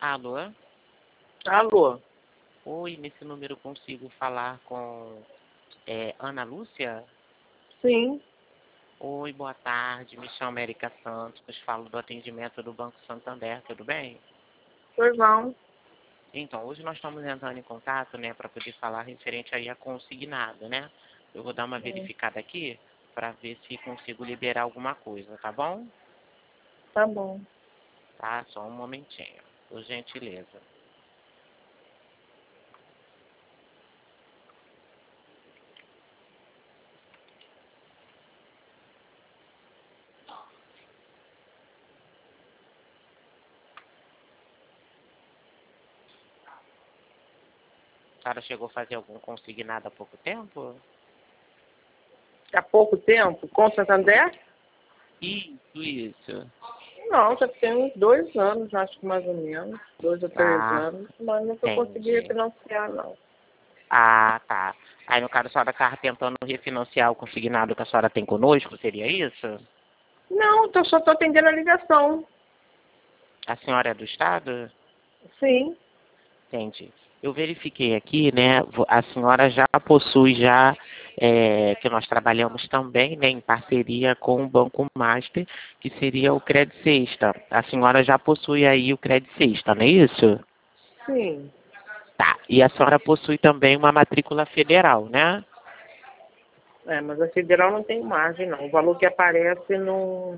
Alô? Alô? Oi, nesse número consigo falar com Ana Lúcia? Sim, Oi, boa tarde, me chamo Erika Santos, falo do atendimento do Banco Santander, tudo bem? pois não. Então, hoje nós estamos entrando em contato, né, para poder falar referente aí a consignado, né? Eu vou dar uma verificada aqui para ver se consigo liberar alguma coisa, tá bom? Tá bom. Tá, só um momentinho, por gentileza. A senhora chegou a fazer algum consignado há pouco tempo? Há pouco tempo? Com o Santander? Isso. Não, já tem uns 2 anos, acho que mais ou menos. 2 ou 3 Ah, anos. Mas nunca consegui entendi. refinanciar, não. Ah, tá. Aí, no caso, a senhora estava tentando refinanciar o consignado que a senhora tem conosco, seria isso? Não, só estou atendendo a ligação. A senhora é do Estado? Sim, Entendi. Eu verifiquei aqui, né, a senhora já possui que nós trabalhamos também, né, em parceria com o Banco Master, que seria o Credit Sexta. A senhora já possui aí o Credit Sexta, não é isso? sim. Tá. E a senhora possui também uma matrícula federal, né? É, mas a federal não tem margem, não. O valor que aparece não...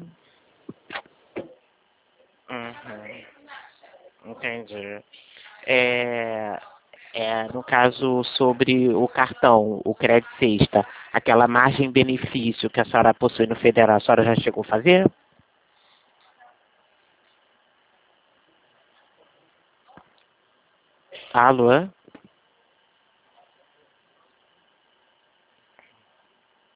Uhum. Entendi. É, no caso, sobre o cartão, o Credit Sexta, aquela margem benefício que a senhora possui no federal, a senhora já chegou a fazer? Alô?